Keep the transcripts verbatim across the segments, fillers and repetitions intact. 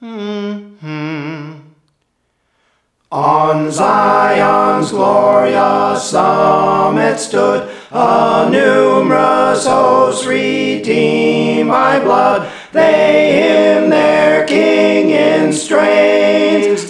Mm-hmm. On Zion's glorious summit stood a numerous host redeemed by blood. They hymn their King in strains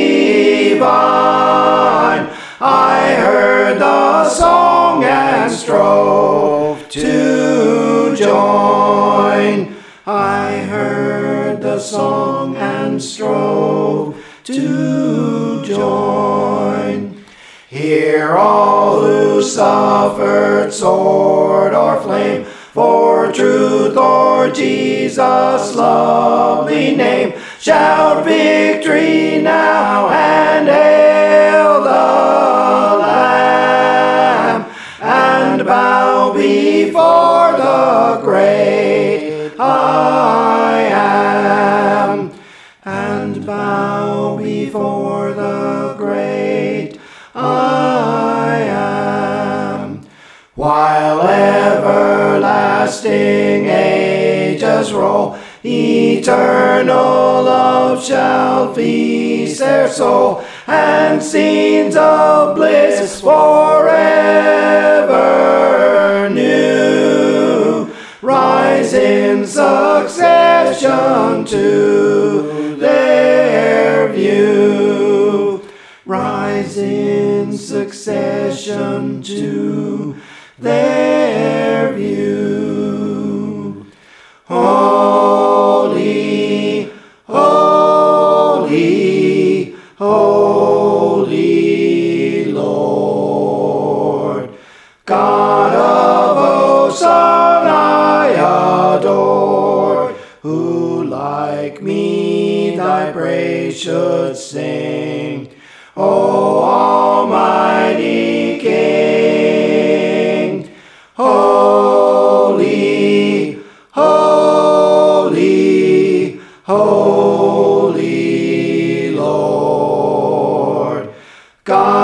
divine. I heard the song and strove to join. I heard the song and strove to join. Hear all who suffered sword or flame for truth or Jesus' lovely name. Shout victory now and hail the Lamb, and bow before the great I am, and bow before the great I am. While everlasting ages roll, eternal love shall feast their soul, and scenes of bliss forever new rise in succession to their view. Rise in succession to their view. Holy, holy, holy Lord, God of hosts, I adore, who like me thy praise should sing. O Almighty King, holy, holy, holy Lord, God